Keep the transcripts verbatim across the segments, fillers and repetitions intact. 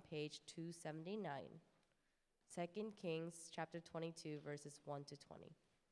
page two seventy-nine. Second Kings chapter twenty-two, verses one to twenty.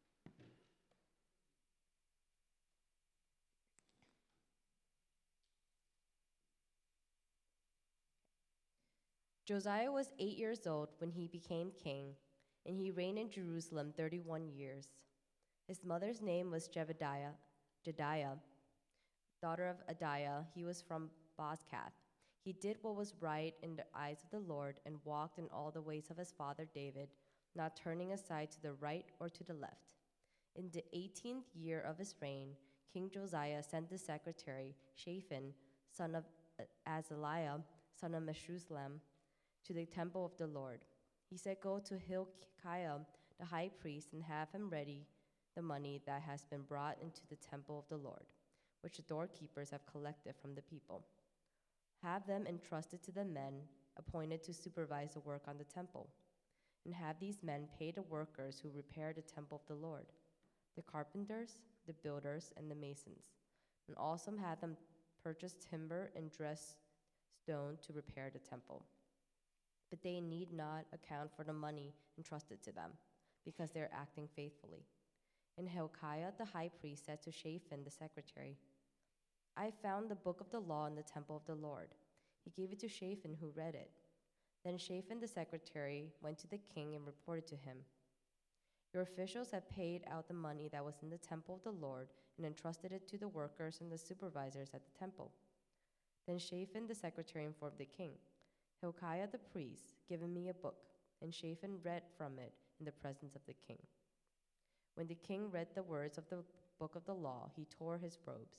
Josiah was eight years old when he became king, and he reigned in Jerusalem thirty-one years. His mother's name was Jebediah, Jediah, daughter of Adiah. He was from Bozkath. He did what was right in the eyes of the Lord and walked in all the ways of his father David, not turning aside to the right or to the left. In the eighteenth year of his reign, King Josiah sent the secretary, Shaphan, son of Azaliah, son of Meshullam, to the temple of the Lord. He said, "Go to Hilkiah, the high priest, and have him ready the money that has been brought into the temple of the Lord, which the doorkeepers have collected from the people. Have them entrusted to the men appointed to supervise the work on the temple, and have these men pay the workers who repair the temple of the Lord, the carpenters, the builders, and the masons, and also have them purchase timber and dress stone to repair the temple. But they need not account for the money entrusted to them, because they are acting faithfully." And Hilkiah the high priest said to Shaphan the secretary, "I found the book of the law in the temple of the Lord." He gave it to Shaphan, who read it. Then Shaphan the secretary went to the king and reported to him, "Your officials have paid out the money that was in the temple of the Lord and entrusted it to the workers and the supervisors at the temple." Then Shaphan the secretary informed the king, "Hilkiah the priest given me a book," and Shaphan read from it in the presence of the king. When the king read the words of the book of the law, he tore his robes.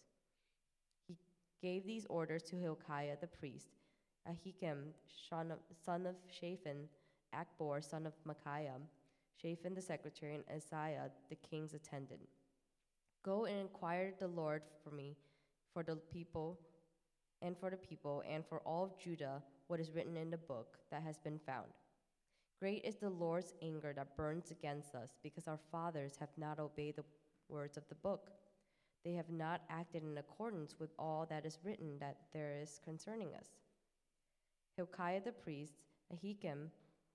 He gave these orders to Hilkiah the priest, Ahikam, son of Shaphan, Akbor, son of Micaiah, Shaphan the secretary, and Isaiah, the king's attendant. "Go and inquire the Lord for me, for the people, and for the people, and for all of Judah, what is written in the book that has been found. Great is the Lord's anger that burns against us, because our fathers have not obeyed the words of the book. They have not acted in accordance with all that is written that there is concerning us." Hilkiah the priest, Ahikam,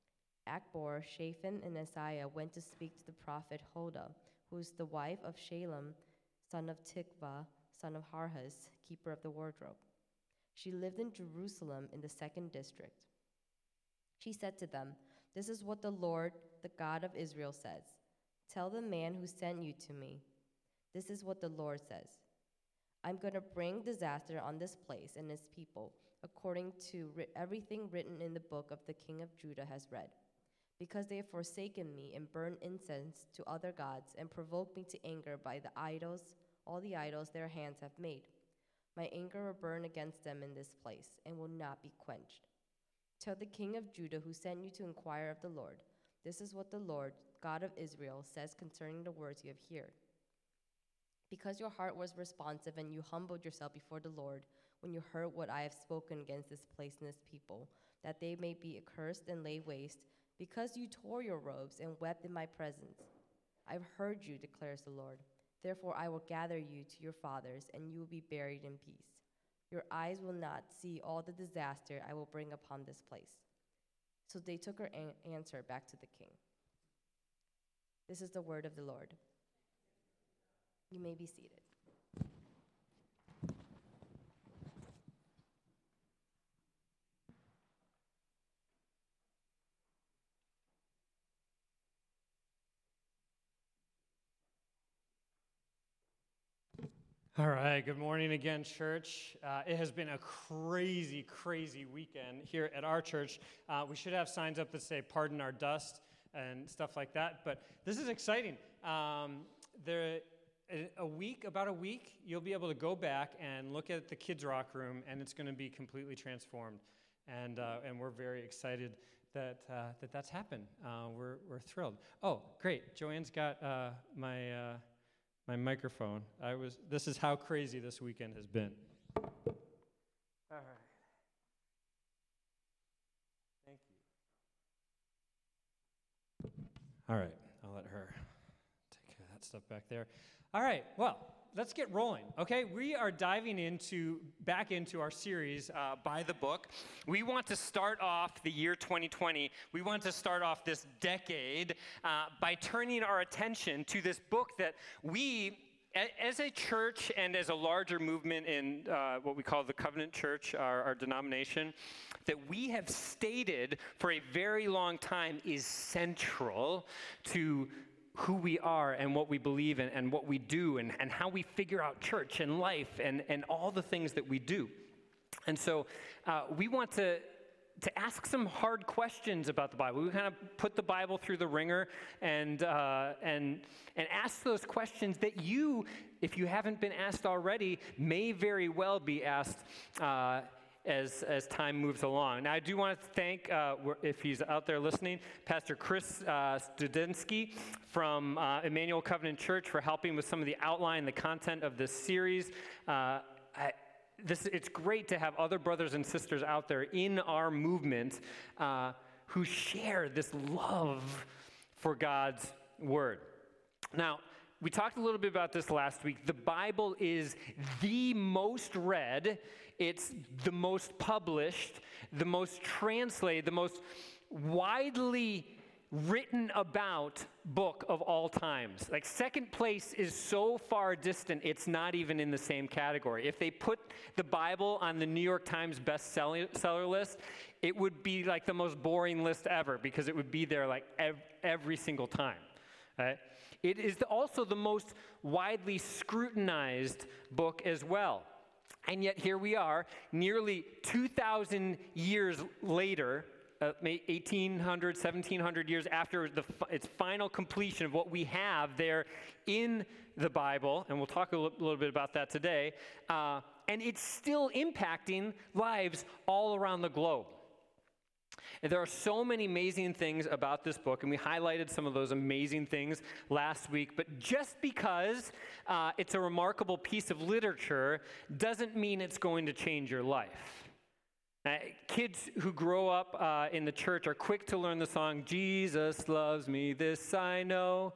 Akbor, Shaphan, and Isaiah went to speak to the prophet Huldah, who is the wife of Shalem, son of Tikvah, son of Harhas, keeper of the wardrobe. She lived in Jerusalem in the second district. She said to them, "This is what the Lord, the God of Israel, says. Tell the man who sent you to me, this is what the Lord says. I'm going to bring disaster on this place and its people, according to ri- everything written in the book of the king of Judah has read. Because they have forsaken me and burned incense to other gods and provoked me to anger by the idols, all the idols their hands have made. My anger will burn against them in this place and will not be quenched. Tell the king of Judah who sent you to inquire of the Lord, this is what the Lord, God of Israel, says concerning the words you have heard. Because your heart was responsive and you humbled yourself before the Lord when you heard what I have spoken against this place and this people, that they may be accursed and laid waste, because you tore your robes and wept in my presence. I've heard you, declares the Lord. Therefore I will gather you to your fathers, and you will be buried in peace. Your eyes will not see all the disaster I will bring upon this place." So they took her an- answer back to the king. This is the word of the Lord. You may be seated. All right, good morning again, church. Uh, it has been a crazy, crazy weekend here at our church. Uh, we should have signs up that say, "Pardon our dust," and stuff like that, but this is exciting. Um, there, a, a week, about a week, you'll be able to go back and look at the Kids Rock Room, and it's going to be completely transformed, and uh, and we're very excited that uh, that that's happened. Uh, we're we're thrilled. Oh, great! Joanne's got uh, my. Uh, My microphone. I was. This is how crazy this weekend has been. All right. Thank you. All right. I'll let her take care of that stuff back there. All right. Well, let's get rolling, okay? We are diving into back into our series uh, by the book. We want to start off the year twenty twenty. We want to start off this decade uh, by turning our attention to this book that we, a- as a church and as a larger movement in uh, what we call the Covenant Church, our, our denomination, that we have stated for a very long time is central to who we are and what we believe in and what we do and, and how we figure out church and life and, and all the things that we do. And so uh, we want to, to ask some hard questions about the Bible. We kind of put the Bible through the ringer and, uh, and, and ask those questions that you, if you haven't been asked already, may very well be asked uh, as as time moves along. Now, I do want to thank, uh, if he's out there listening, Pastor Chris uh, Studensky from uh, Emmanuel Covenant Church for helping with some of the outline, the content of this series. Uh, I, this It's great to have other brothers and sisters out there in our movement uh, who share this love for God's Word. Now, we talked a little bit about this last week. The Bible is the most read, it's the most published, the most translated, the most widely written about book of all times. Like, second place is so far distant, it's not even in the same category. If they put the Bible on the New York Times bestseller list, it would be like the most boring list ever because it would be there like ev- every single time. Right? It is also the most widely scrutinized book as well. And yet here we are, nearly two thousand years later, uh, eighteen hundred, seventeen hundred years after the, its final completion of what we have there in the Bible, and we'll talk a l- little bit about that today, uh, and it's still impacting lives all around the globe. And there are so many amazing things about this book, and we highlighted some of those amazing things last week. But just because uh, it's a remarkable piece of literature doesn't mean it's going to change your life. Uh, kids who grow up uh, in the church are quick to learn the song, "Jesus loves me, this I know."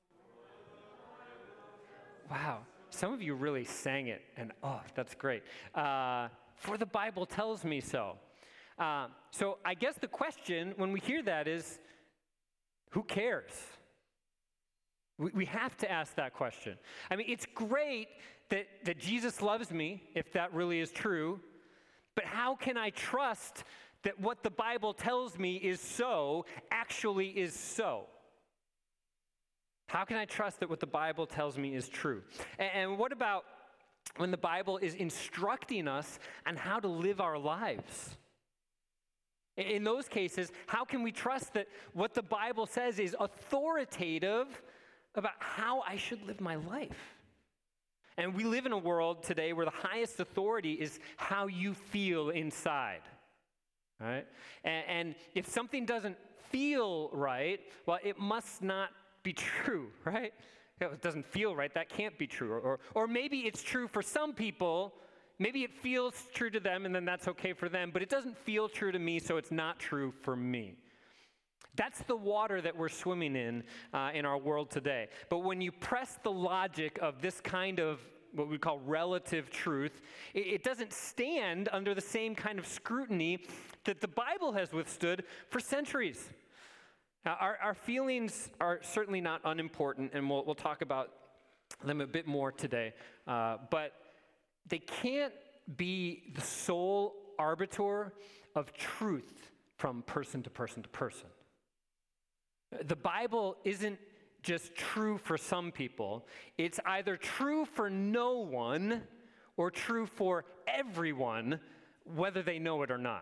Wow, some of you really sang it, and oh, that's great. Uh, For the Bible tells me so. Uh, so I guess the question when we hear that is, who cares? We, we have to ask that question. I mean, it's great that, that Jesus loves me, if that really is true, but how can I trust that what the Bible tells me is so actually is so? How can I trust that what the Bible tells me is true? And, and what about when the Bible is instructing us on how to live our lives? In those cases, how can we trust that what the Bible says is authoritative about how I should live my life? And we live in a world today where the highest authority is how you feel inside, right? And, and if something doesn't feel right, well, it must not be true, right? If it doesn't feel right, that can't be true. Or, or maybe it's true for some people. Maybe it feels true to them, and then that's okay for them, but it doesn't feel true to me, so it's not true for me. That's the water that we're swimming in uh, in our world today. But when you press the logic of this kind of what we call relative truth, it, it doesn't stand under the same kind of scrutiny that the Bible has withstood for centuries. Now, our, our feelings are certainly not unimportant, and we'll, we'll talk about them a bit more today, uh, but they can't be the sole arbiter of truth from person to person to person. The Bible isn't just true for some people. It's either true for no one or true for everyone, whether they know it or not.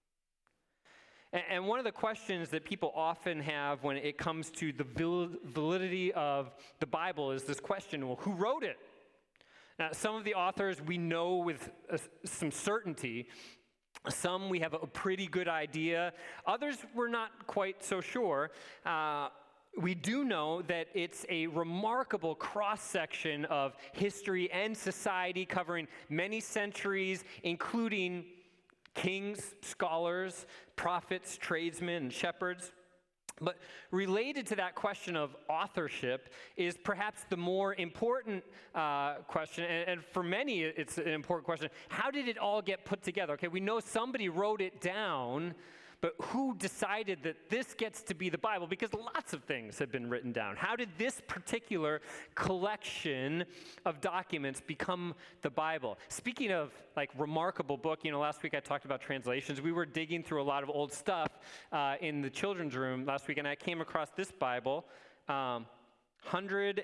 And one of the questions that people often have when it comes to the validity of the Bible is this question, well, who wrote it? Now, some of the authors we know with uh, some certainty. Some we have a pretty good idea. Others we're not quite so sure. Uh, we do know that it's a remarkable cross-section of history and society covering many centuries, including kings, scholars, prophets, tradesmen, and shepherds. But related to that question of authorship is perhaps the more important uh, question, and, and for many it's an important question. How did it all get put together? Okay, we know somebody wrote it down, but who decided that this gets to be the Bible? Because lots of things have been written down. How did this particular collection of documents become the Bible? Speaking of like remarkable book, you know, last week I talked about translations. We were digging through a lot of old stuff uh, in the children's room last week, and I came across this Bible, um, one hundred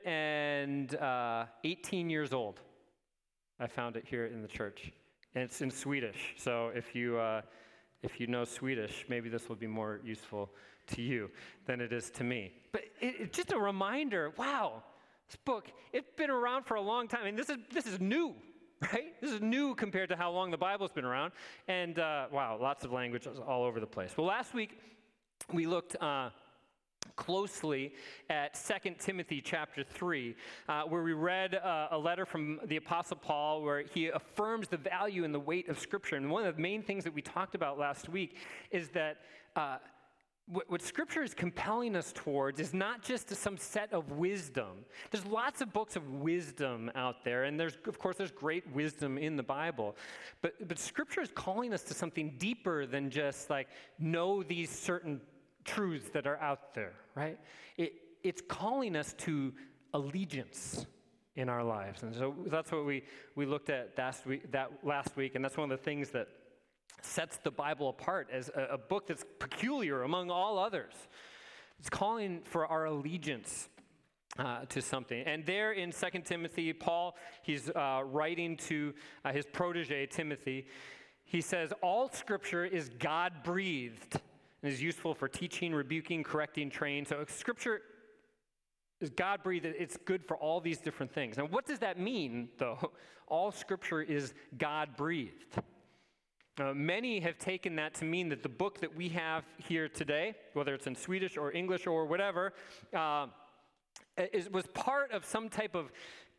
eighteen years old. I found it here in the church, and it's in Swedish. So if you uh, If you know Swedish, maybe this will be more useful to you than it is to me. But it, it's just a reminder, wow, this book, it's been around for a long time. And this is this is new, right? This is new compared to how long the Bible's been around. And uh, wow, lots of language all over the place. Well, last week we looked uh, closely at Second Timothy chapter three, uh, where we read uh, a letter from the Apostle Paul where he affirms the value and the weight of Scripture. And one of the main things that we talked about last week is that uh, what, what Scripture is compelling us towards is not just some set of wisdom. There's lots of books of wisdom out there, and there's, of course, there's great wisdom in the Bible. But, but Scripture is calling us to something deeper than just like know these certain truths that are out there, right? It, it's calling us to allegiance in our lives. And so that's what we, we looked at last week, that last week, and that's one of the things that sets the Bible apart as a, a book that's peculiar among all others. It's calling for our allegiance uh, to something. And there in Second Timothy, Paul, he's uh, writing to uh, his protege, Timothy. He says, all Scripture is God-breathed and is useful for teaching, rebuking, correcting, training. So Scripture is God-breathed. It's good for all these different things. Now, what does that mean, though? All Scripture is God-breathed. Uh, many have taken that to mean that the book that we have here today, whether it's in Swedish or English or whatever, uh, is, was part of some type of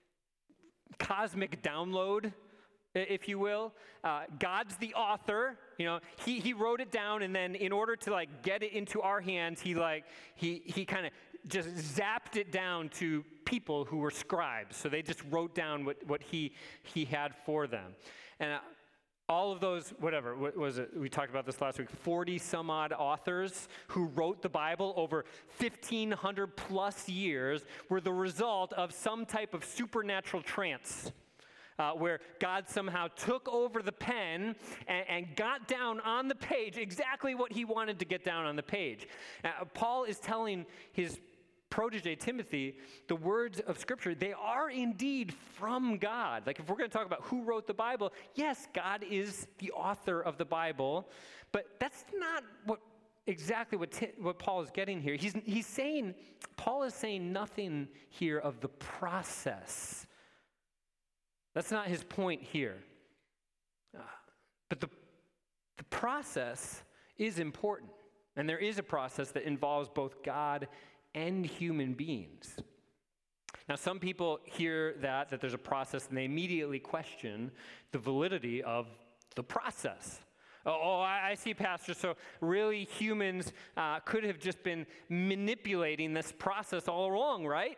cosmic download, if you will. Uh, God's the author, you know, he, he wrote it down, and then in order to like get it into our hands, he like, he, he kind of just zapped it down to people who were scribes. So they just wrote down what, what he, he had for them. And uh, all of those, whatever, what was it? We talked about this last week, forty some odd authors who wrote the Bible over fifteen hundred plus years were the result of some type of supernatural trance. Uh, where God somehow took over the pen and, and got down on the page exactly what he wanted to get down on the page. Uh, Paul is telling his protege Timothy, the words of Scripture, they are indeed from God. Like if we're going to talk about who wrote the Bible, yes, God is the author of the Bible, but that's not what exactly what, T- what Paul is getting here. He's, he's saying, Paul is saying nothing here of the process. That's not his point here. Uh, but the, the process is important. And there is a process that involves both God and human beings. Now, some people hear that, that there's a process, and they immediately question the validity of the process. Oh, oh I, I see, Pastor, so really humans uh, could have just been manipulating this process all along, right?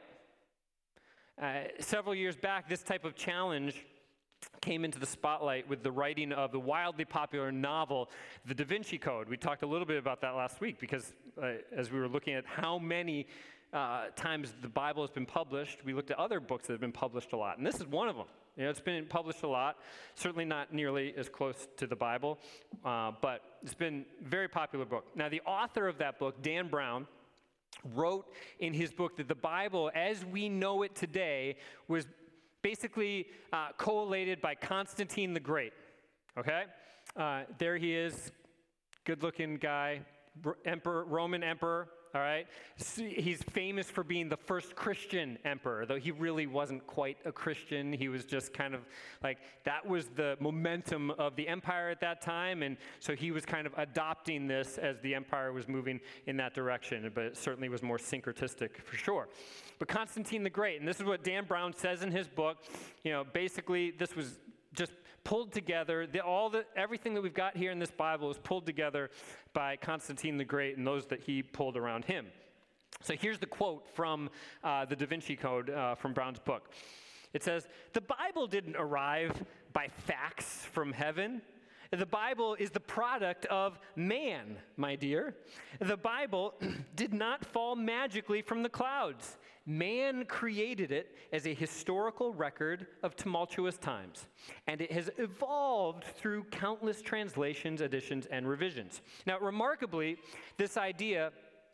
Uh, several years back, this type of challenge came into the spotlight with the writing of the wildly popular novel, The Da Vinci Code. We talked a little bit about that last week because uh, as we were looking at how many uh, times the Bible has been published, we looked at other books that have been published a lot, and this is one of them. You know, it's been published a lot, certainly not nearly as close to the Bible, uh, but it's been a very popular book. Now, the author of that book, Dan Brown, wrote in his book that the Bible, as we know it today, was basically uh, collated by Constantine the Great, okay? Uh, there he is, good-looking guy, emperor, Roman emperor, all right? He's famous for being the first Christian emperor, though he really wasn't quite a Christian. He was just kind of like, that was the momentum of the empire at that time, and so he was kind of adopting this as the empire was moving in that direction, but it certainly was more syncretistic for sure. But Constantine the Great, and this is what Dan Brown says in his book, you know, basically this was just pulled together. The, all the everything that we've got here in this Bible is pulled together by Constantine the Great and those that he pulled around him. So here's the quote from uh, the Da Vinci Code uh, from Brown's book. It says, "The Bible didn't arrive by facts from heaven. The Bible is the product of man, my dear. The Bible did not fall magically from the clouds. Man created it as a historical record of tumultuous times, and it has evolved through countless translations, additions, and revisions." Now, remarkably, this idea,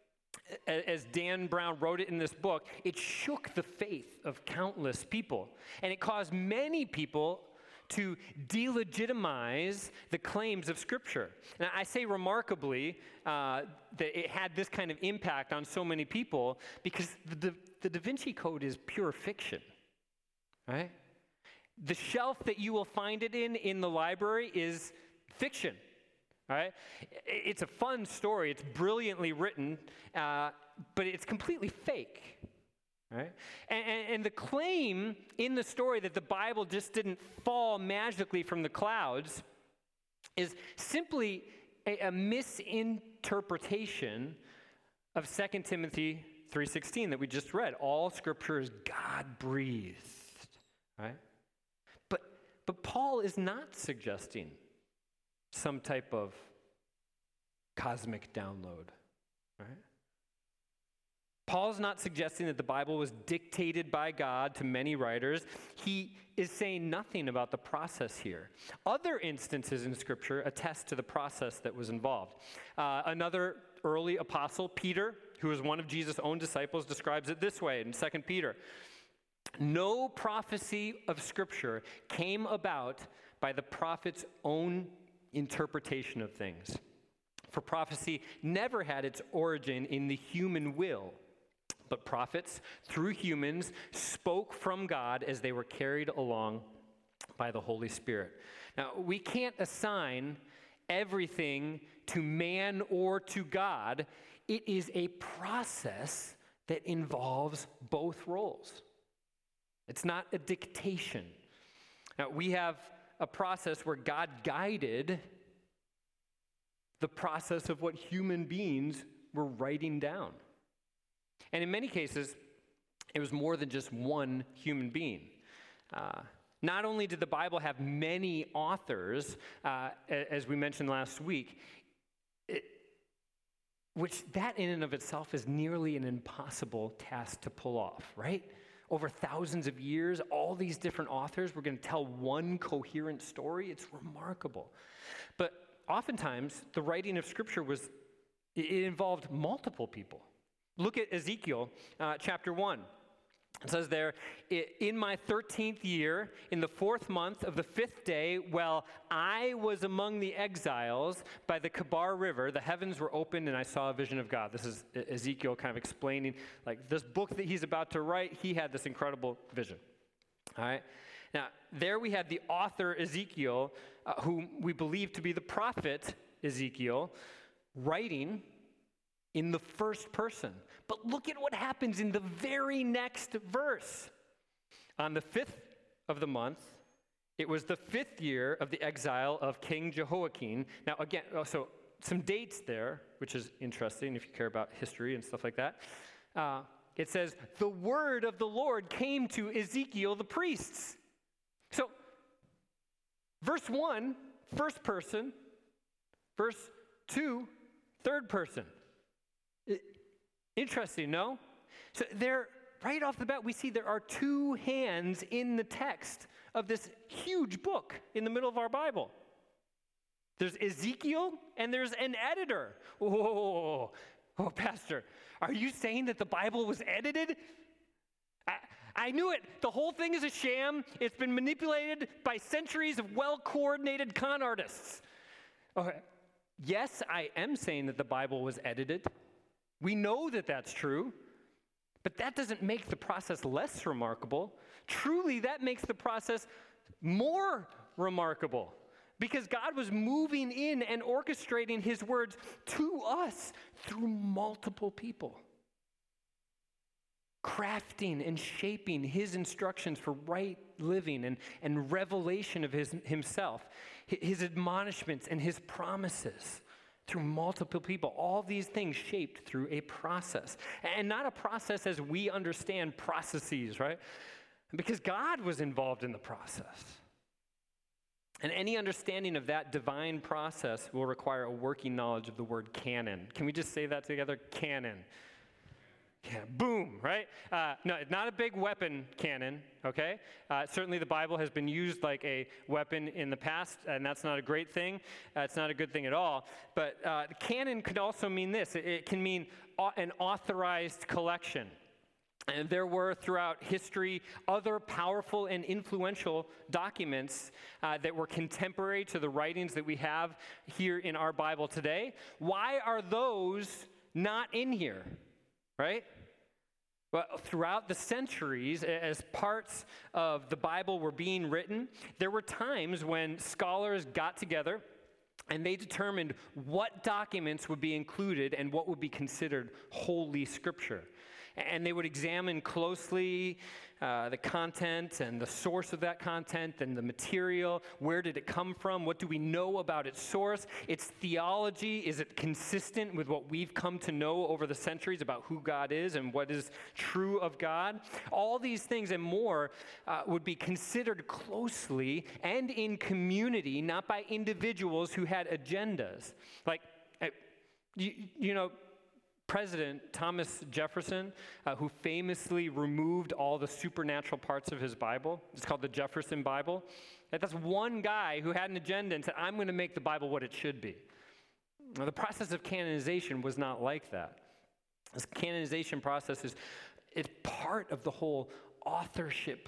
as Dan Brown wrote it in this book, it shook the faith of countless people, and it caused many people to delegitimize the claims of Scripture. And I say remarkably uh, that it had this kind of impact on so many people because the, the Da Vinci Code is pure fiction, right? The shelf that you will find it in in the library is fiction, right? It's a fun story. It's brilliantly written, uh, but it's completely fake. Right? And, and, and the claim in the story that the Bible just didn't fall magically from the clouds is simply a, a misinterpretation of Second Timothy three sixteen that we just read. All Scripture is God-breathed. Right? But, but Paul is not suggesting some type of cosmic download. Right? Paul's not suggesting that the Bible was dictated by God to many writers. He is saying nothing about the process here. Other instances in Scripture attest to the process that was involved. Uh, another early apostle, Peter, who was one of Jesus' own disciples, describes it this way in Second Peter. "No prophecy of Scripture came about by the prophet's own interpretation of things. For prophecy never had its origin in the human will. But prophets, through humans, spoke from God as they were carried along by the Holy Spirit." Now, we can't assign everything to man or to God. It is a process that involves both roles. It's not a dictation. Now, we have a process where God guided the process of what human beings were writing down. And in many cases, it was more than just one human being. Uh, not only did the Bible have many authors, uh, as we mentioned last week, it, which that in and of itself is nearly an impossible task to pull off, right? Over thousands of years, all these different authors were going to tell one coherent story. It's remarkable. But oftentimes, the writing of Scripture was, it involved multiple people. Look at Ezekiel uh, chapter one. It says there, "In my thirteenth year, in the fourth month of the fifth day, while I was among the exiles by the Kebar River, the heavens were opened and I saw a vision of God." This is Ezekiel kind of explaining, like this book that he's about to write, he had this incredible vision. All right. Now, there we had the author Ezekiel, uh, whom we believe to be the prophet Ezekiel, writing in the first person. But look at what happens in the very next verse. "On the fifth of the month, it was the fifth year of the exile of King Jehoiakim." Now, again, so some dates there, which is interesting if you care about history and stuff like that. Uh, it says, "The word of the Lord came to Ezekiel the priests." So, verse one, first person. Verse two, third person. Interesting, no? So there, right off the bat, we see there are two hands in the text of this huge book in the middle of our Bible. There's Ezekiel and there's an editor. Whoa, oh, Pastor, are you saying that the Bible was edited? I, I knew it. The whole thing is a sham. It's been manipulated by centuries of well-coordinated con artists. Okay. Yes, I am saying that the Bible was edited. We know that that's true, but that doesn't make the process less remarkable. Truly, that makes the process more remarkable because God was moving in and orchestrating his words to us through multiple people. crafting and shaping his instructions for right living and, and revelation of his, himself, his admonishments and his promises through multiple people. All these things shaped through a process. And not a process as we understand processes, right? Because God was involved in the process. And any understanding of that divine process will require a working knowledge of the word canon. Can we just say that together? Canon. Yeah, boom, right? Uh, no, it's not a big weapon cannon, okay? Uh, certainly the Bible has been used like a weapon in the past, and that's not a great thing. Uh, it's not a good thing at all. But uh, canon could also mean this. It, it can mean au- an authorized collection. And there were throughout history other powerful and influential documents uh, that were contemporary to the writings that we have here in our Bible today. Why are those not in here? Right? Well, throughout the centuries, as parts of the Bible were being written, there were times when scholars got together and they determined what documents would be included and what would be considered holy scripture. And they would examine closely uh, the content and the source of that content and the material. Where did it come from? What do we know about its source? Its theology, is it consistent with what we've come to know over the centuries about who God is and what is true of God? All these things and more uh, would be considered closely and in community, not by individuals who had agendas. Like, you, you know, President Thomas Jefferson, uh, who famously removed all the supernatural parts of his Bible. It's called the Jefferson Bible. That's one guy who had an agenda and said, I'm going to make the Bible what it should be. Now, the process of canonization was not like that. This canonization process is it's part of the whole authorship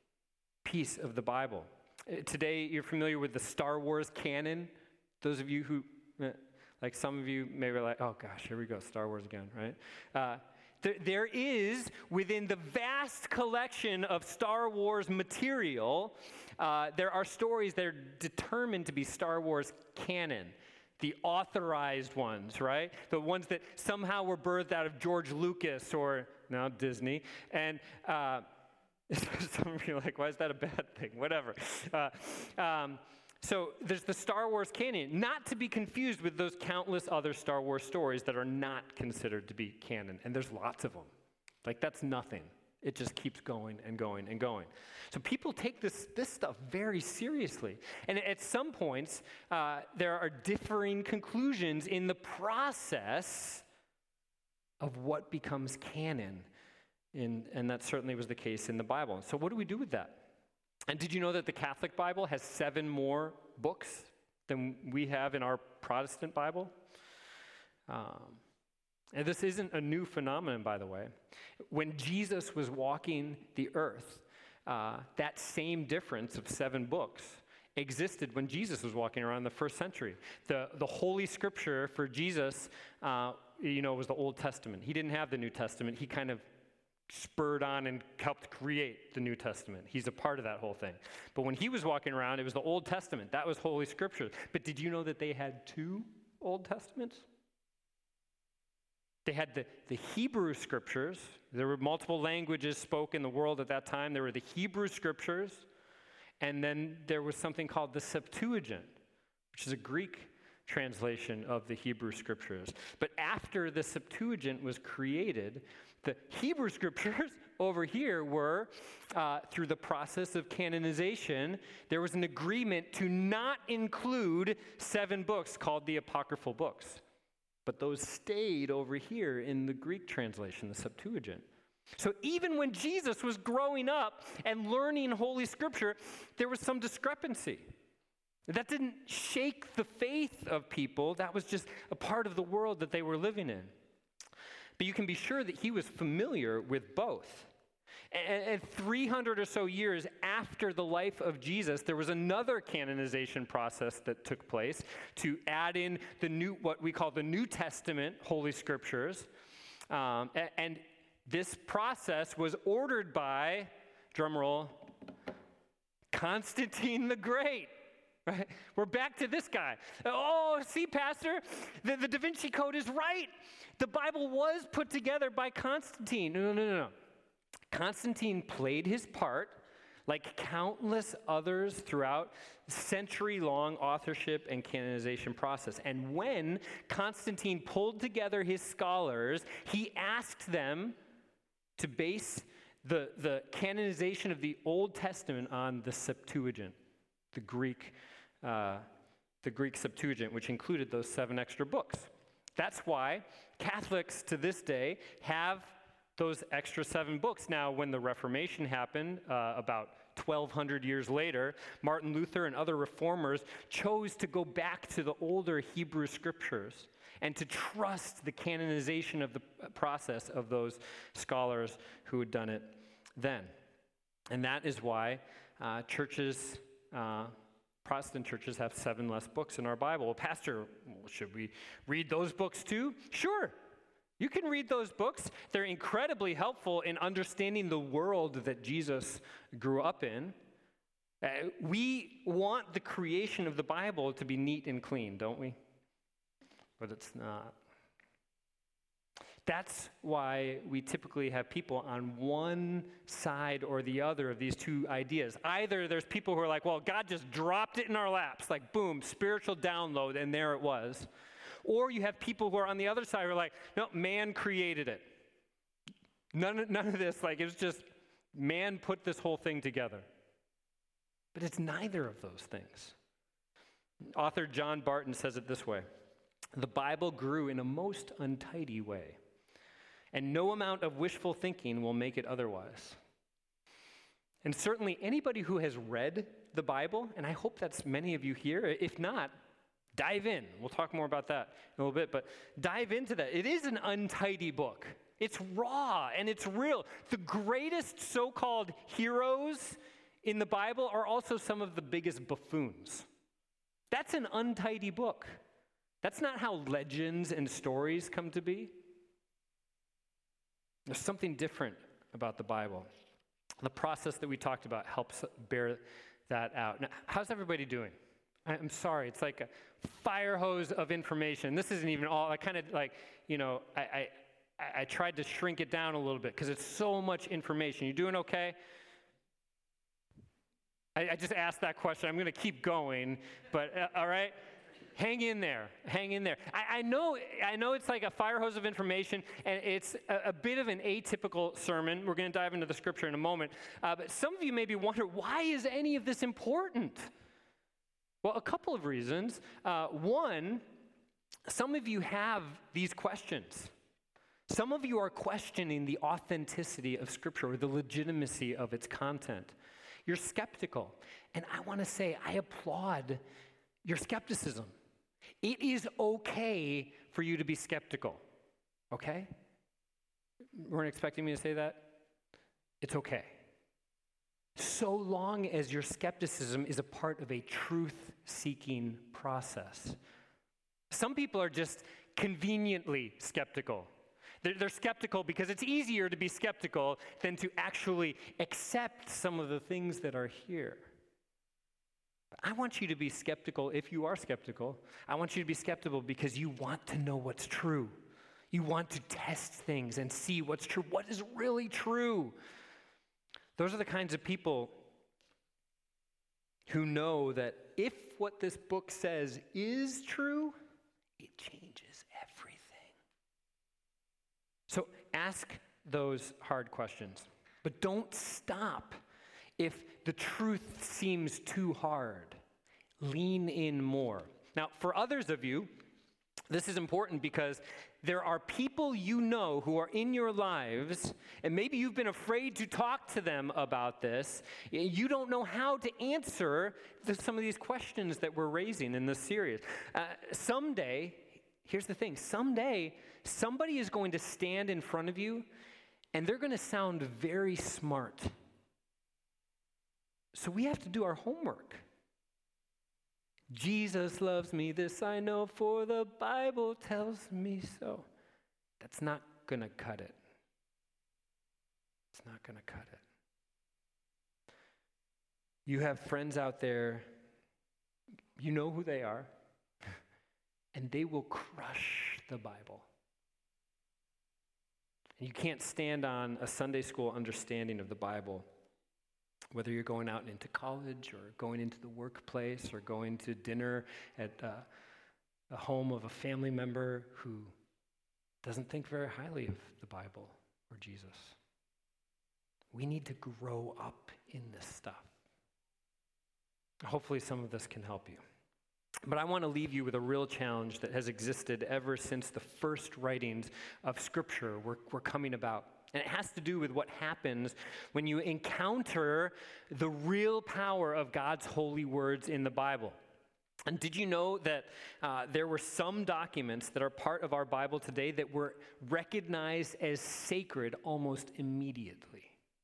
piece of the Bible. Uh, today, you're familiar with the Star Wars canon. Those of you who... Uh, Like some of you may be like, oh gosh, here we go, Star Wars again, right? Uh, th- there is, within the vast collection of Star Wars material, uh, there are stories that are determined to be Star Wars canon. The authorized ones, right? The ones that somehow were birthed out of George Lucas or now Disney. And uh, some of you are like, why is that a bad thing? Whatever. Uh, um, So there's the Star Wars canon, not to be confused with those countless other Star Wars stories that are not considered to be canon. And there's lots of them. Like, that's nothing. It just keeps going and going and going. So people take this, this stuff very seriously. And at some points, uh, there are differing conclusions in the process of what becomes canon. In, and that certainly was the case in the Bible. So what do we do with that? And did you know that the Catholic Bible has seven more books than we have in our Protestant Bible? Um, and this isn't a new phenomenon, by the way. When Jesus was walking the earth, uh, that same difference of seven books existed when Jesus was walking around the first century. The, the Holy Scripture for Jesus, uh, you know, was the Old Testament. He didn't have the New Testament. He kind of spurred on and helped create the New Testament. He's a part of that whole thing. But when he was walking around, it was the Old Testament. That was Holy Scripture. But did you know that they had two Old Testaments? They had the, the Hebrew Scriptures. There were multiple languages spoken in the world at that time. There were the Hebrew Scriptures. And then there was something called the Septuagint, which is a Greek translation of the Hebrew Scriptures. But after the Septuagint was created, the Hebrew Scriptures over here were, uh, through the process of canonization, there was an agreement to not include seven books called the Apocryphal books. But those stayed over here in the Greek translation, the Septuagint. So even when Jesus was growing up and learning Holy Scripture, there was some discrepancy. That didn't shake the faith of people. That was just a part of the world that they were living in. But you can be sure that he was familiar with both. And, and three hundred or so years after the life of Jesus, there was another canonization process that took place to add in the new, what we call the New Testament Holy Scriptures. Um, and, and this process was ordered by, drum roll, Constantine the Great. Right? We're back to this guy. Oh, see, Pastor, the, the Da Vinci Code is right. The Bible was put together by Constantine. No, no, no, no. Constantine played his part like countless others throughout century-long authorship and canonization process. And when Constantine pulled together his scholars, he asked them to base the, the canonization of the Old Testament on the Septuagint, the Greek, uh, the Greek Septuagint, which included those seven extra books. That's why Catholics to this day have those extra seven books. Now, when the Reformation happened, uh, about twelve hundred years later, Martin Luther and other reformers chose to go back to the older Hebrew scriptures and to trust the canonization of the process of those scholars who had done it then. And that is why uh, churches, uh, Protestant churches have seven less books in our Bible. Well, Pastor, should we read those books too? Sure. You can read those books. They're incredibly helpful in understanding the world that Jesus grew up in. Uh, we want the creation of the Bible to be neat and clean, don't we? But it's not. That's why we typically have people on one side or the other of these two ideas. Either there's people who are like, well, God just dropped it in our laps, like boom, spiritual download, and there it was. Or you have people who are on the other side who are like, no, man created it. None, none of this, like, it was just man put this whole thing together. But it's neither of those things. Author John Barton says it this way: the Bible grew in a most untidy way, and no amount of wishful thinking will make it otherwise. And certainly anybody who has read the Bible, and I hope that's many of you here, if not, dive in. We'll talk more about that in a little bit, but dive into that. It is an untidy book. It's raw and it's real. The greatest so-called heroes in the Bible are also some of the biggest buffoons. That's an untidy book. That's not how legends and stories come to be. There's something different about the Bible. The process that we talked about helps bear that out. Now, how's everybody doing? I'm sorry, it's like a fire hose of information. This isn't even all, I kind of like, you know, I, I, I tried to shrink it down a little bit because it's so much information. You doing okay? I, I just asked that question. I'm going to keep going, but uh, all right? Hang in there. Hang in there. I, I know I know it's like a fire hose of information, and it's a, a bit of an atypical sermon. We're going to dive into the scripture in a moment. Uh, but some of you maybe wonder, why is any of this important? Well, a couple of reasons. Uh, one, some of you have these questions. Some of you are questioning the authenticity of Scripture or the legitimacy of its content. You're skeptical. And I want to say, I applaud your skepticism. It is okay for you to be skeptical, okay? You weren't expecting me to say that? It's okay. So long as your skepticism is a part of a truth-seeking process. Some people are just conveniently skeptical. They're, they're skeptical because it's easier to be skeptical than to actually accept some of the things that are here. I want you to be skeptical if you are skeptical. I want you to be skeptical because you want to know what's true. You want to test things and see what's true. What is really true? Those are the kinds of people who know that if what this book says is true, it changes everything. So ask those hard questions, but don't stop if the truth seems too hard. Lean in more. Now, for others of you, this is important because there are people you know who are in your lives, and maybe you've been afraid to talk to them about this. You don't know how to answer the, some of these questions that we're raising in this series. Uh, someday, here's the thing, someday somebody is going to stand in front of you, and they're going to sound very smart. So we have to do our homework. Jesus loves me, this I know, for the Bible tells me so. That's not going to cut it. It's not going to cut it. You have friends out there, you know who they are, and they will crush the Bible. And you can't stand on a Sunday school understanding of the Bible, whether you're going out into college or going into the workplace or going to dinner at uh, a home of a family member who doesn't think very highly of the Bible or Jesus. We need to grow up in this stuff. Hopefully some of this can help you. But I want to leave you with a real challenge that has existed ever since the first writings of Scripture were, were coming about. And it has to do with what happens when you encounter the real power of God's holy words in the Bible. And did you know that uh, there were some documents that are part of our Bible today that were recognized as sacred almost immediately?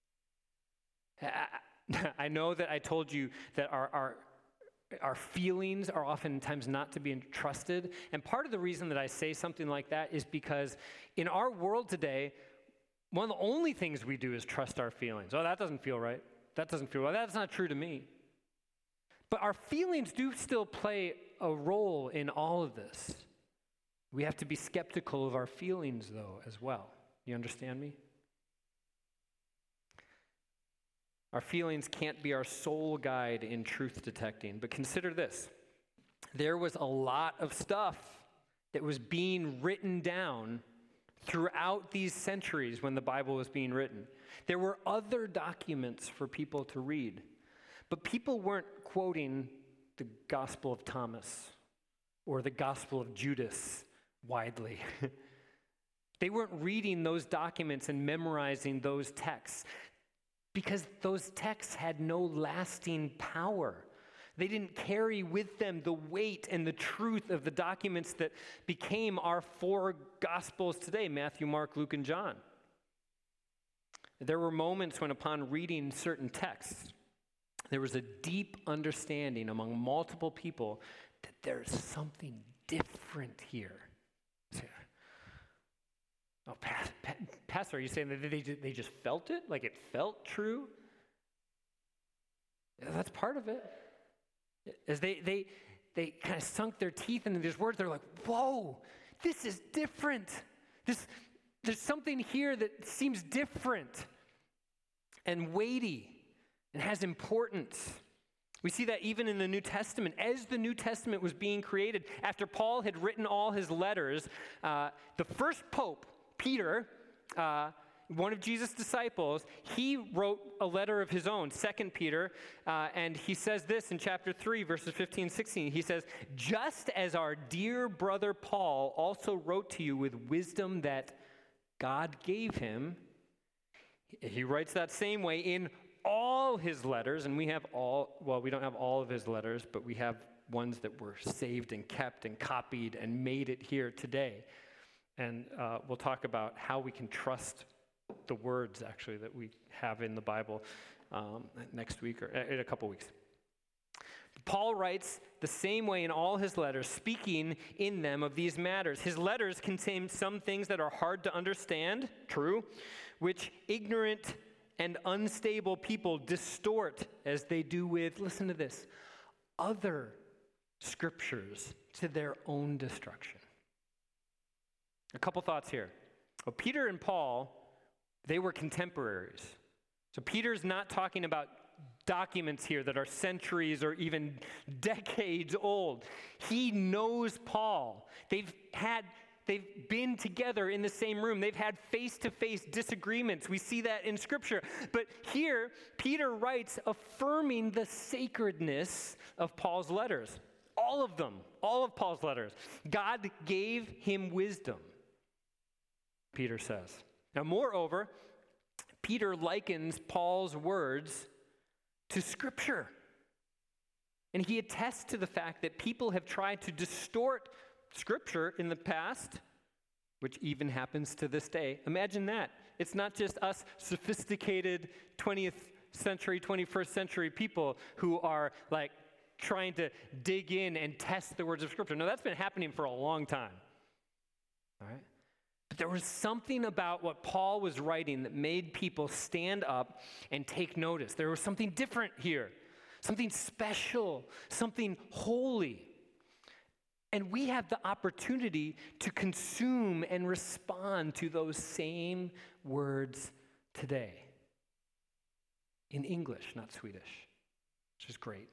I, I know that I told you that our, our Our feelings are oftentimes not to be trusted. And part of the reason that I say something like that is because in our world today, one of the only things we do is trust our feelings. Oh, that doesn't feel right. That doesn't feel right. That's not true to me. But our feelings do still play a role in all of this. We have to be skeptical of our feelings, though, as well. You understand me? Our feelings can't be our sole guide in truth detecting. But consider this. There was a lot of stuff that was being written down throughout these centuries when the Bible was being written. There were other documents for people to read. But people weren't quoting the Gospel of Thomas or the Gospel of Judas widely. They weren't reading those documents and memorizing those texts, because those texts had no lasting power. They didn't carry with them the weight and the truth of the documents that became our four Gospels today, Matthew, Mark, Luke, and John. There were moments when, upon reading certain texts, there was a deep understanding among multiple people that there's something different here. Oh, Pastor, are you saying that they, they just felt it? Like it felt true? Yeah, that's part of it. As they, they, they kind of sunk their teeth into these words, they're like, whoa, this is different. This, there's something here that seems different and weighty and has importance. We see that even in the New Testament. As the New Testament was being created, after Paul had written all his letters, uh, the first pope, Peter, uh, one of Jesus' disciples, he wrote a letter of his own, Second Peter, uh, and he says this in chapter three, verses fifteen and sixteen. He says, just as our dear brother Paul also wrote to you with wisdom that God gave him, he writes that same way in all his letters, and we have all, well, we don't have all of his letters, but we have ones that were saved and kept and copied and made it here today. And uh, we'll talk about how we can trust the words, actually, that we have in the Bible um, next week or in a couple weeks. Paul writes the same way in all his letters, speaking in them of these matters. His letters contain some things that are hard to understand, true, which ignorant and unstable people distort as they do with, listen to this, other scriptures to their own destruction. A couple thoughts here. Well, Peter and Paul, they were contemporaries. So Peter's not talking about documents here that are centuries or even decades old. He knows Paul. They've had, they've been together in the same room. They've had face-to-face disagreements. We see that in Scripture. But here, Peter writes affirming the sacredness of Paul's letters. All of them, all of Paul's letters. God gave him wisdom, Peter says. Now, moreover, Peter likens Paul's words to Scripture. And he attests to the fact that people have tried to distort Scripture in the past, which even happens to this day. Imagine that. It's not just us sophisticated twentieth century, twenty-first century people who are like trying to dig in and test the words of Scripture. No, that's been happening for a long time. All right? But there was something about what Paul was writing that made people stand up and take notice. There was something different here, something special, something holy. And we have the opportunity to consume and respond to those same words today. In English, not Swedish, which is great.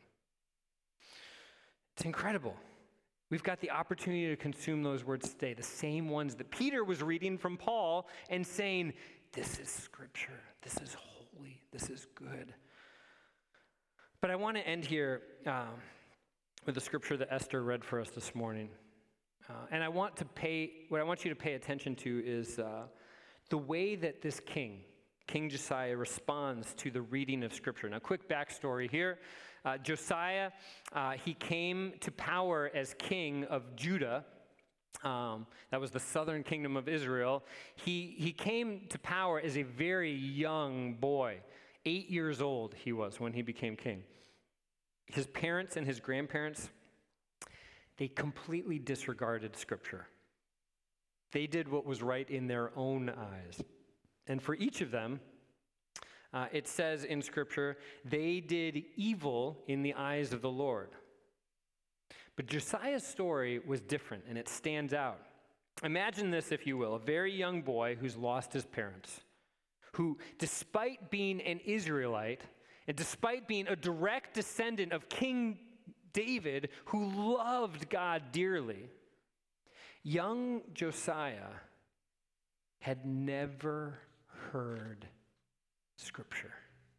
It's incredible. We've got the opportunity to consume those words today, the same ones that Peter was reading from Paul and saying, this is scripture, this is holy, this is good. But I want to end here um, with the scripture that Esther read for us this morning. Uh, and I want to pay, what I want you to pay attention to is uh, the way that this king, King Josiah, responds to the reading of scripture. Now, quick backstory here. Uh, Josiah, uh, he came to power as king of Judah. Um, that was the southern kingdom of Israel. He, he came to power as a very young boy. Eight years old he was when he became king. His parents and his grandparents, they completely disregarded scripture. They did what was right in their own eyes. And for each of them, uh, it says in scripture, they did evil in the eyes of the Lord. But Josiah's story was different, and it stands out. Imagine this, if you will, a very young boy who's lost his parents, who, despite being an Israelite, and despite being a direct descendant of King David, who loved God dearly, young Josiah had never heard scripture.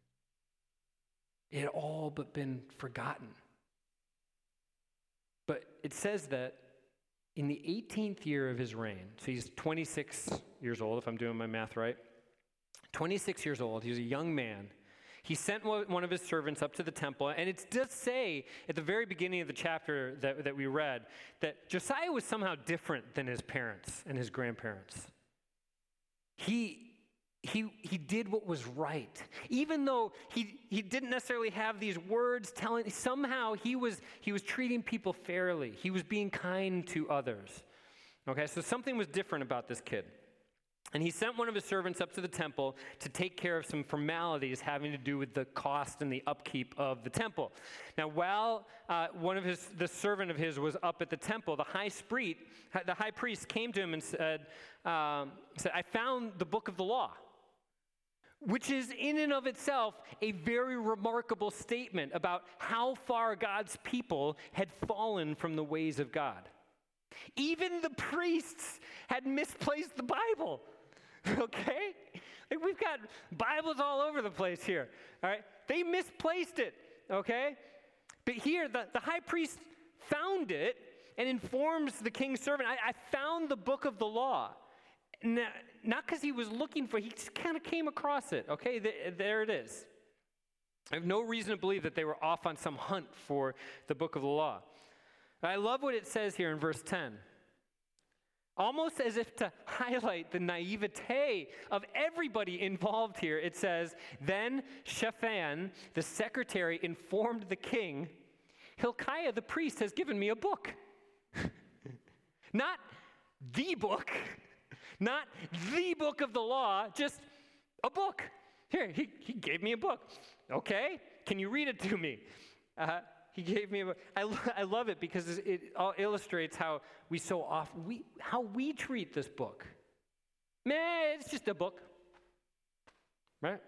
It had all but been forgotten. But it says that in the eighteenth year of his reign, so he's twenty-six years old, if I'm doing my math right, twenty-six years old, he was a young man. He sent one of his servants up to the temple, and it does say at the very beginning of the chapter that, that we read that Josiah was somehow different than his parents and his grandparents. He, he, he did what was right. Even though he, he didn't necessarily have these words telling, somehow he was, he was treating people fairly. He was being kind to others. Okay, so something was different about this kid. And he sent one of his servants up to the temple to take care of some formalities having to do with the cost and the upkeep of the temple. Now, while uh, one of his, the servant of his was up at the temple, the high priest, the high priest came to him and said, um, said, I found the book of the law, which is in and of itself a very remarkable statement about how far God's people had fallen from the ways of God. Even the priests had misplaced the Bible. Okay? Like, we've got Bibles all over the place here. All right? They misplaced it. Okay? But here, the, the high priest found it and informs the king's servant, I, I found the book of the law. Now, not because he was looking for it, he just kind of came across it. Okay? The, there it is. I have no reason to believe that they were off on some hunt for the book of the law. I love what it says here in verse ten. Almost as if to highlight the naivete of everybody involved here, it says, then Shaphan, the secretary, informed the king, Hilkiah the priest has given me a book. Not the book, not the book of the law, just a book. Here, he, he gave me a book. Okay, can you read it to me? Uh, He gave me a book. I, I love it because it all illustrates how we so often, we, how we treat this book. Man, it's just a book. Right?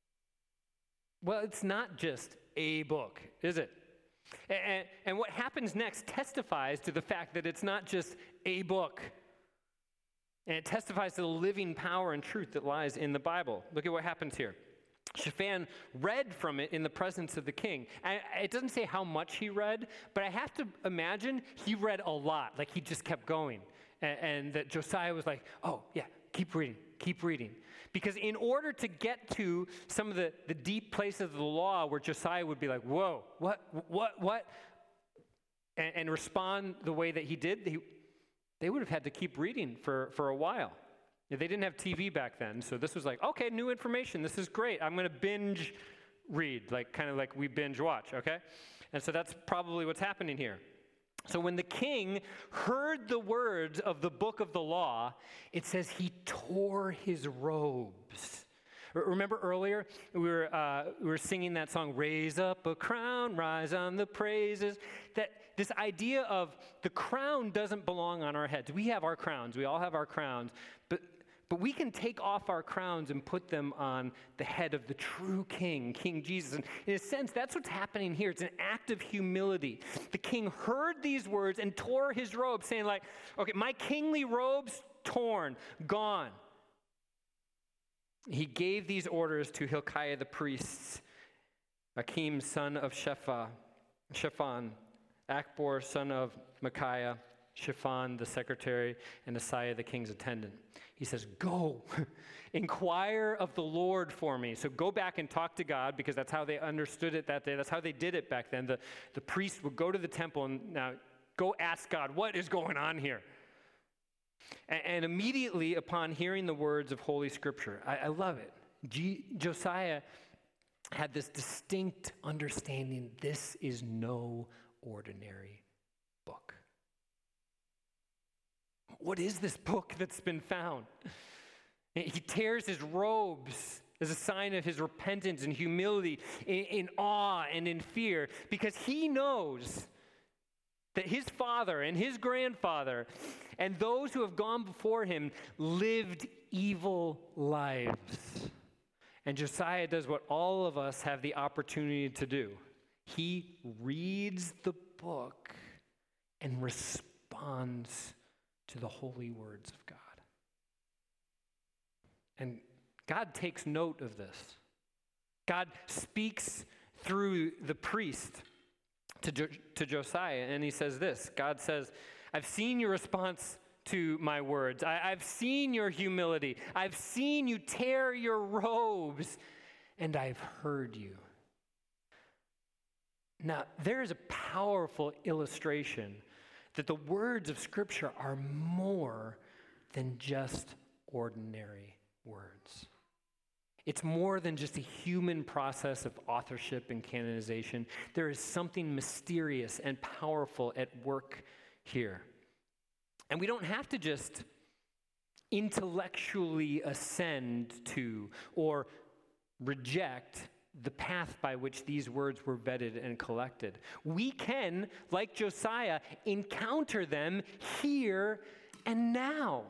Well, it's not just a book, is it? And, and what happens next testifies to the fact that it's not just a book. And it testifies to the living power and truth that lies in the Bible. Look at what happens here. Shaphan read from it in the presence of the king. And it doesn't say how much he read, but I have to imagine he read a lot. Like, he just kept going. And, and that Josiah was like, oh, yeah, keep reading, keep reading. Because in order to get to some of the, the deep places of the law where Josiah would be like, whoa, what, what, what? And, and respond the way that he did, he, they would have had to keep reading for, for a while. They didn't have T V back then, so this was like, okay, new information. This is great. I'm going to binge read, like kind of like we binge watch, okay? And so that's probably what's happening here. So when the king heard the words of the book of the law, it says he tore his robes. Remember earlier, we were, uh, we were singing that song, Raise Up a Crown, Rise on the Praises. That, this idea of the crown doesn't belong on our heads. We have our crowns. We all have our crowns. But, but we can take off our crowns and put them on the head of the true king, King Jesus. And in a sense, that's what's happening here. It's an act of humility. The king heard these words and tore his robe, saying like, okay, my kingly robes torn, gone. He gave these orders to Hilkiah the priest, Akim son of Shapha, Shaphan, Akbor son of Micaiah, Shaphan the secretary, and Asaiah the king's attendant. He says, go, inquire of the Lord for me. So go back and talk to God, because that's how they understood it that day. That's how they did it back then. The, the priest would go to the temple and now go ask God, what is going on here? And, and immediately upon hearing the words of Holy Scripture, I, I love it. G, Josiah had this distinct understanding, this is no ordinary book. What is this book that's been found? He tears his robes as a sign of his repentance and humility, in, in awe and in fear, because he knows that his father and his grandfather and those who have gone before him lived evil lives. And Josiah does what all of us have the opportunity to do. He reads the book and responds to the holy words of God. And God takes note of this. God speaks through the priest to, jo- to Josiah, and he says this. God says, I've seen your response to my words. I, I've seen your humility. I've seen you tear your robes, and I've heard you. Now, there is a powerful illustration that the words of Scripture are more than just ordinary words. It's more than just a human process of authorship and canonization. There is something mysterious and powerful at work here. And we don't have to just intellectually ascend to or reject the path by which these words were vetted and collected. We can, like Josiah, encounter them here and now.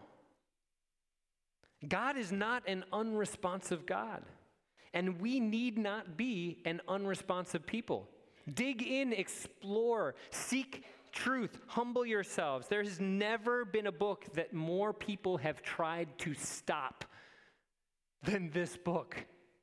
God is not an unresponsive God, and we need not be an unresponsive people. Dig in, explore, seek truth, humble yourselves. There has never been a book that more people have tried to stop than this book.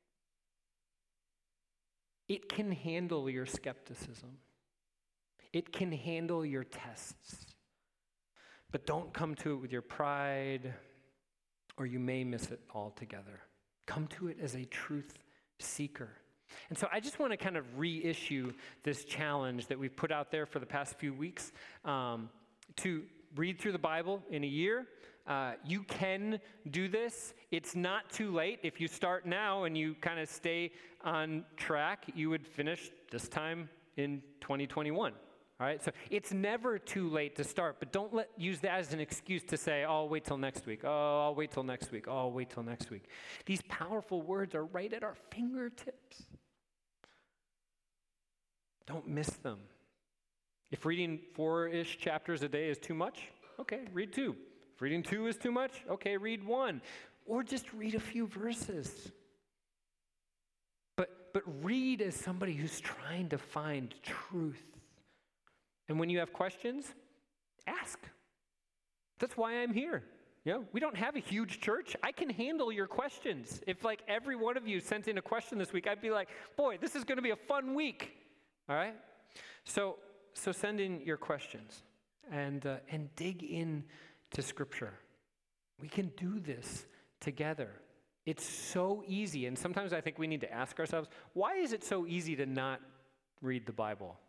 It can handle your skepticism. It can handle your tests. But don't come to it with your pride, or you may miss it altogether. Come to it as a truth seeker. And so I just want to kind of reissue this challenge that we've put out there for the past few weeks um, to read through the Bible in a year. Uh, you can do this. It's not too late. If you start now and you kind of stay on track, you would finish this time in twenty twenty-one. All right, so it's never too late to start, but don't let use that as an excuse to say, oh, I'll wait till next week. Oh, I'll wait till next week. Oh, I'll wait till next week. These powerful words are right at our fingertips. Don't miss them. If reading four-ish chapters a day is too much, okay, read two. If reading two is too much, okay, read one. Or just read a few verses. But, but read as somebody who's trying to find truth. And when you have questions, ask. That's why I'm here. You know, we don't have a huge church. I can handle your questions. If like every one of you sent in a question this week, I'd be like, boy, this is going to be a fun week. All right? So so send in your questions and uh, and dig in to Scripture. We can do this together. It's so easy. And sometimes I think we need to ask ourselves, why is it so easy to not read the Bible?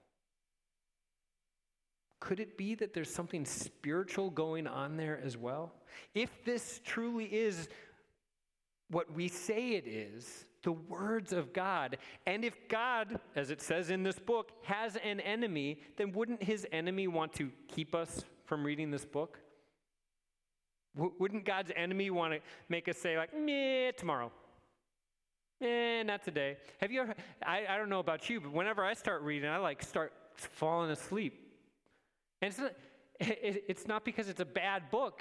Could it be that there's something spiritual going on there as well? If this truly is what we say it is, the words of God, and if God, as it says in this book, has an enemy, then wouldn't his enemy want to keep us from reading this book? W- wouldn't God's enemy want to make us say like, meh, tomorrow? Eh, not today. Have you ever, I, I don't know about you, but whenever I start reading, I like start falling asleep. And it's not, it, it's not because it's a bad book.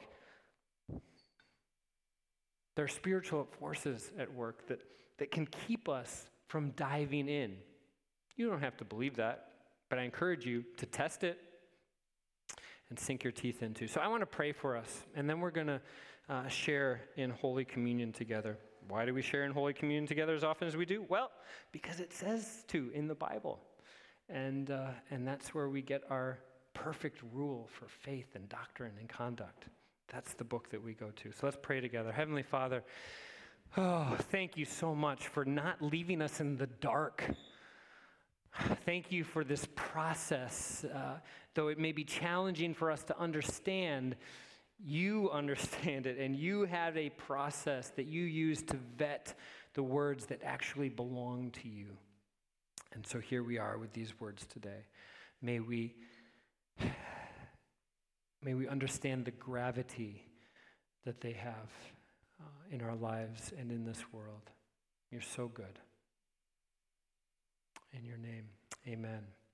There are spiritual forces at work that, that can keep us from diving in. You don't have to believe that, but I encourage you to test it and sink your teeth into. So I want to pray for us, and then we're going to uh, share in Holy Communion together. Why do we share in Holy Communion together as often as we do? Well, because it says to in the Bible. And, uh, and that's where we get our perfect rule for faith and doctrine and conduct. That's the book that we go to. So let's pray together. Heavenly Father, oh, thank you so much for not leaving us in the dark. Thank you for this process. Uh, though it may be challenging for us to understand, you understand it, and you have a process that you use to vet the words that actually belong to you. And so here we are with these words today. May we, may we understand the gravity that they have uh, in our lives and in this world. You're so good. In your name, amen.